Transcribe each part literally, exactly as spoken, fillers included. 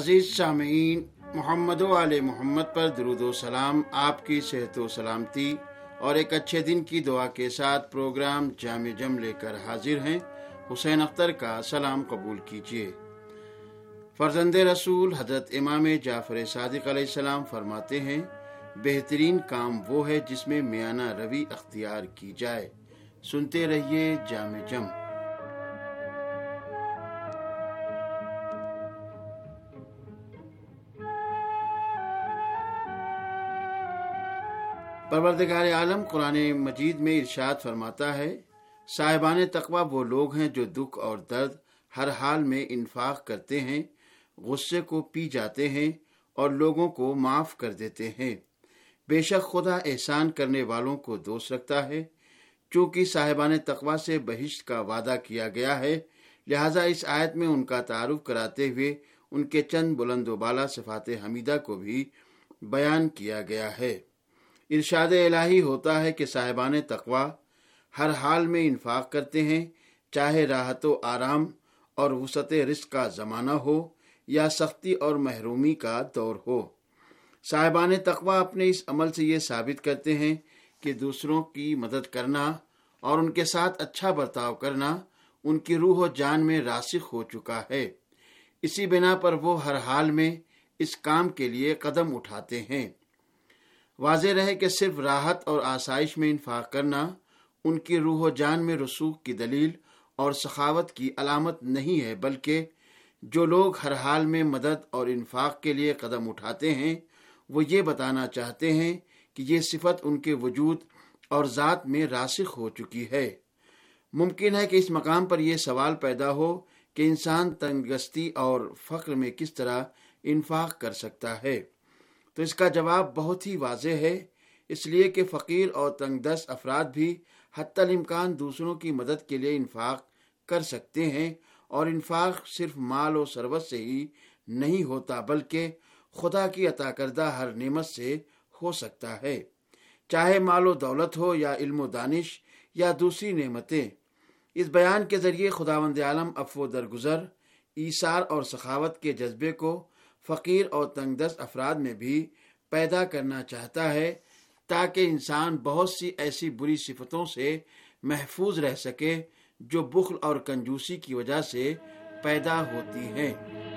عزیز سامعین، محمد و آل محمد پر درود و سلام آپ کی صحت و سلامتی اور ایک اچھے دن کی دعا کے ساتھ پروگرام جامع جم لے کر حاضر ہیں۔ حسین اختر کا سلام قبول کیجیے۔ فرزند رسول حضرت امام جعفر صادق علیہ السلام فرماتے ہیں، بہترین کام وہ ہے جس میں میانہ روی اختیار کی جائے۔ سنتے رہیے جامع جم۔ پروردگار عالم قرآن مجید میں ارشاد فرماتا ہے، صاحبان تقوی وہ لوگ ہیں جو دکھ اور درد ہر حال میں انفاق کرتے ہیں، غصے کو پی جاتے ہیں اور لوگوں کو معاف کر دیتے ہیں۔ بے شک خدا احسان کرنے والوں کو دوست رکھتا ہے۔ چونکہ صاحبان تقوی سے بہشت کا وعدہ کیا گیا ہے، لہٰذا اس آیت میں ان کا تعارف کراتے ہوئے ان کے چند بلند و بالا صفات حمیدہ کو بھی بیان کیا گیا ہے۔ ارشاد الہی ہوتا ہے کہ صاحبان تقوی ہر حال میں انفاق کرتے ہیں، چاہے راحت و آرام اور وسعت رزق کا زمانہ ہو یا سختی اور محرومی کا دور ہو۔ صاحبان تقوی اپنے اس عمل سے یہ ثابت کرتے ہیں کہ دوسروں کی مدد کرنا اور ان کے ساتھ اچھا برتاؤ کرنا ان کی روح و جان میں راسخ ہو چکا ہے۔ اسی بنا پر وہ ہر حال میں اس کام کے لیے قدم اٹھاتے ہیں۔ واضح رہے کہ صرف راحت اور آسائش میں انفاق کرنا ان کی روح و جان میں رسوخ کی دلیل اور سخاوت کی علامت نہیں ہے، بلکہ جو لوگ ہر حال میں مدد اور انفاق کے لیے قدم اٹھاتے ہیں وہ یہ بتانا چاہتے ہیں کہ یہ صفت ان کے وجود اور ذات میں راسخ ہو چکی ہے۔ ممکن ہے کہ اس مقام پر یہ سوال پیدا ہو کہ انسان تنگ دستی اور فقر میں کس طرح انفاق کر سکتا ہے، تو اس کا جواب بہت ہی واضح ہے، اس لیے کہ فقیر اور تنگ دست افراد بھی حتی الامکان دوسروں کی مدد کے لیے انفاق کر سکتے ہیں، اور انفاق صرف مال و ثروت سے ہی نہیں ہوتا بلکہ خدا کی عطا کردہ ہر نعمت سے ہو سکتا ہے، چاہے مال و دولت ہو یا علم و دانش یا دوسری نعمتیں۔ اس بیان کے ذریعے خداوند عالم عفو و درگزر، ایثار اور سخاوت کے جذبے کو فقیر اور تنگ دست افراد میں بھی پیدا کرنا چاہتا ہے، تاکہ انسان بہت سی ایسی بری صفتوں سے محفوظ رہ سکے جو بخل اور کنجوسی کی وجہ سے پیدا ہوتی ہیں۔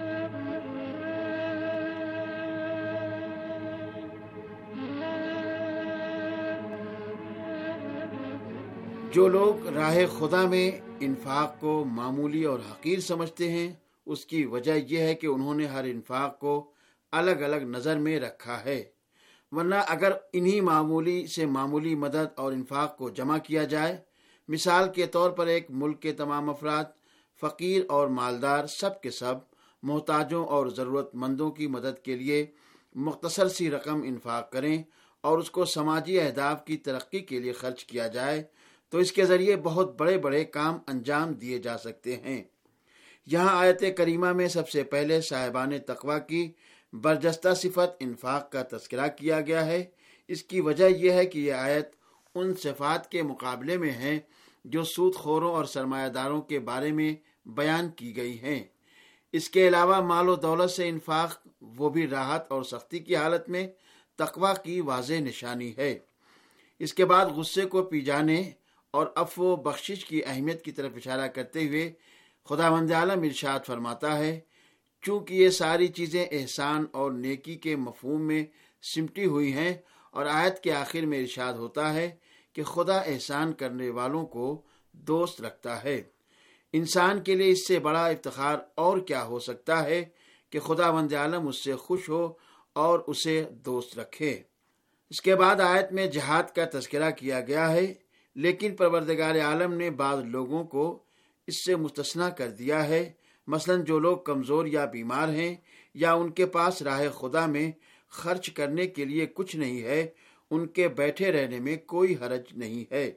جو لوگ راہ خدا میں انفاق کو معمولی اور حقیر سمجھتے ہیں، اس کی وجہ یہ ہے کہ انہوں نے ہر انفاق کو الگ الگ نظر میں رکھا ہے، ورنہ اگر انہی معمولی سے معمولی مدد اور انفاق کو جمع کیا جائے، مثال کے طور پر ایک ملک کے تمام افراد، فقیر اور مالدار، سب کے سب محتاجوں اور ضرورت مندوں کی مدد کے لیے مختصر سی رقم انفاق کریں اور اس کو سماجی اہداف کی ترقی کے لیے خرچ کیا جائے، تو اس کے ذریعے بہت بڑے بڑے کام انجام دیے جا سکتے ہیں۔ یہاں آیت کریمہ میں سب سے پہلے صاحبان تقوی کی برجستہ صفت انفاق کا تذکرہ کیا گیا ہے۔ اس کی وجہ یہ ہے کہ یہ آیت ان صفات کے مقابلے میں ہے جو سود خوروں اور سرمایہ داروں کے بارے میں بیان کی گئی ہیں۔ اس کے علاوہ مال و دولت سے انفاق، وہ بھی راحت اور سختی کی حالت میں، تقوی کی واضح نشانی ہے۔ اس کے بعد غصے کو پی جانے اور عفو و بخشش کی اہمیت کی طرف اشارہ کرتے ہوئے خداوند عالم ارشاد فرماتا ہے، چونکہ یہ ساری چیزیں احسان اور نیکی کے مفہوم میں سمٹی ہوئی ہیں، اور آیت کے آخر میں ارشاد ہوتا ہے کہ خدا احسان کرنے والوں کو دوست رکھتا ہے۔ انسان کے لیے اس سے بڑا افتخار اور کیا ہو سکتا ہے کہ خداوند عالم اس سے خوش ہو اور اسے دوست رکھے۔ اس کے بعد آیت میں جہاد کا تذکرہ کیا گیا ہے، لیکن پروردگار عالم نے بعض لوگوں کو اس سے مستثنیٰ کر دیا ہے، مثلا جو لوگ کمزور یا بیمار ہیں یا ان کے پاس راہ خدا میں خرچ کرنے کے لیے کچھ نہیں ہے، ان کے بیٹھے رہنے میں کوئی حرج نہیں ہے،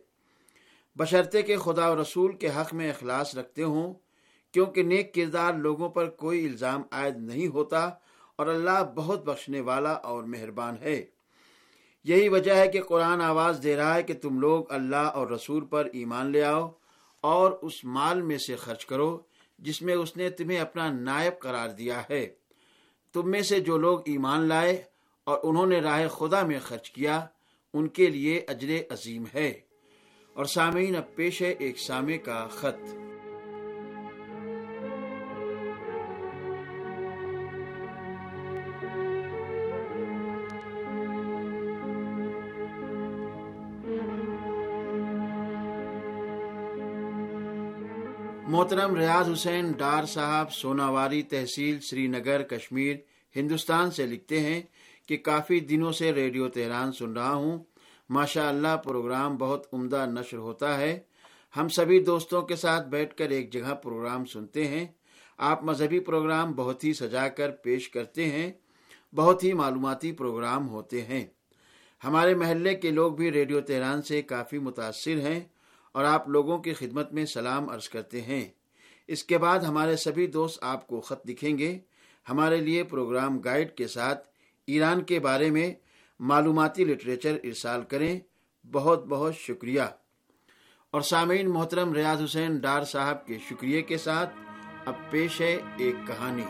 بشرطے کہ خدا و رسول کے حق میں اخلاص رکھتے ہوں، کیونکہ نیک کردار لوگوں پر کوئی الزام عائد نہیں ہوتا اور اللہ بہت بخشنے والا اور مہربان ہے۔ یہی وجہ ہے کہ قرآن آواز دے رہا ہے کہ تم لوگ اللہ اور رسول پر ایمان لے آؤ اور اس مال میں سے خرچ کرو جس میں اس نے تمہیں اپنا نائب قرار دیا ہے۔ تم میں سے جو لوگ ایمان لائے اور انہوں نے راہ خدا میں خرچ کیا ان کے لیے اجر عظیم ہے۔ اور سامعین، اب پیش ہے ایک سامع کا خط۔ محترم ریاض حسین ڈار صاحب سوناواری تحصیل سری نگر کشمیر ہندوستان سے لکھتے ہیں کہ کافی دنوں سے ریڈیو تہران سن رہا ہوں۔ ماشاء اللہ پروگرام بہت عمدہ نشر ہوتا ہے۔ ہم سبھی دوستوں کے ساتھ بیٹھ کر ایک جگہ پروگرام سنتے ہیں۔ آپ مذہبی پروگرام بہت ہی سجا کر پیش کرتے ہیں، بہت ہی معلوماتی پروگرام ہوتے ہیں۔ ہمارے محلے کے لوگ بھی ریڈیو تہران سے کافی متاثر ہیں اور آپ لوگوں کی خدمت میں سلام عرض کرتے ہیں۔ اس کے بعد ہمارے سبھی دوست آپ کو خط لکھیں گے۔ ہمارے لیے پروگرام گائیڈ کے ساتھ ایران کے بارے میں معلوماتی لٹریچر ارسال کریں۔ بہت بہت شکریہ۔ اور سامعین، محترم ریاض حسین ڈار صاحب کے شکریہ کے ساتھ اب پیش ہے ایک کہانی۔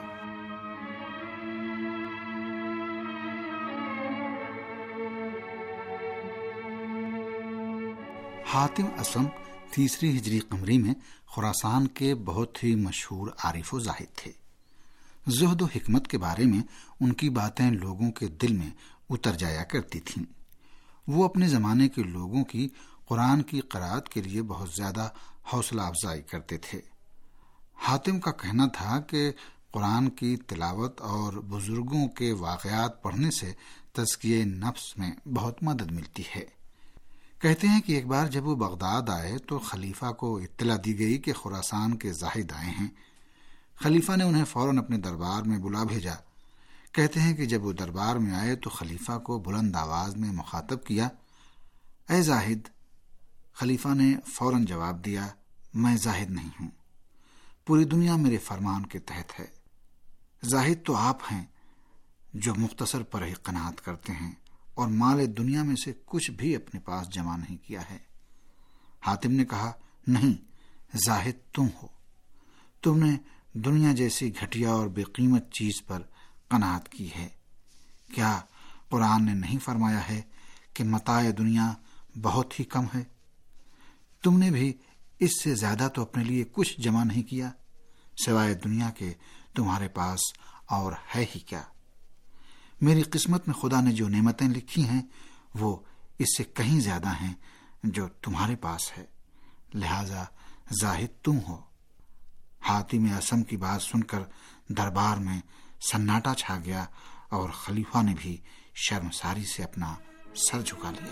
حاتم اسم تیسری ہجری قمری میں خراسان کے بہت ہی مشہور عارف و زاہد تھے۔ زہد و حکمت کے بارے میں ان کی باتیں لوگوں کے دل میں اتر جایا کرتی تھیں۔ وہ اپنے زمانے کے لوگوں کی قرآن کی قرأت کے لیے بہت زیادہ حوصلہ افزائی کرتے تھے۔ حاتم کا کہنا تھا کہ قرآن کی تلاوت اور بزرگوں کے واقعات پڑھنے سے تزکیہ نفس میں بہت مدد ملتی ہے۔ کہتے ہیں کہ ایک بار جب وہ بغداد آئے تو خلیفہ کو اطلاع دی گئی کہ خراسان کے زاہد آئے ہیں۔ خلیفہ نے انہیں فوراً اپنے دربار میں بلا بھیجا۔ کہتے ہیں کہ جب وہ دربار میں آئے تو خلیفہ کو بلند آواز میں مخاطب کیا، اے زاہد۔ خلیفہ نے فوراً جواب دیا، میں زاہد نہیں ہوں، پوری دنیا میرے فرمان کے تحت ہے۔ زاہد تو آپ ہیں جو مختصر پر ہی قناعت کرتے ہیں اور مال دنیا میں سے کچھ بھی اپنے پاس جمع نہیں کیا ہے۔ حاتم نے کہا، نہیں، زاہد تم ہو، تم نے دنیا جیسی گھٹیا اور بے قیمت چیز پر قناعت کی ہے۔ کیا قرآن نے نہیں فرمایا ہے کہ متاع دنیا بہت ہی کم ہے؟ تم نے بھی اس سے زیادہ تو اپنے لیے کچھ جمع نہیں کیا، سوائے دنیا کے تمہارے پاس اور ہے ہی کیا؟ میری قسمت میں خدا نے جو نعمتیں لکھی ہیں وہ اس سے کہیں زیادہ ہیں جو تمہارے پاس ہے، لہذا زاہد تم ہو۔ حاتم اسم کی بات سن کر دربار میں سناٹا چھا گیا اور خلیفہ نے بھی شرمساری سے اپنا سر جھکا لیا۔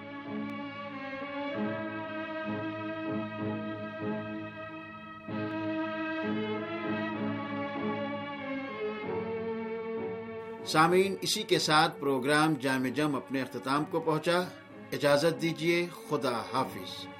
سامعین، اسی کے ساتھ پروگرام جامع جم اپنے اختتام کو پہنچا۔ اجازت دیجیے، خدا حافظ۔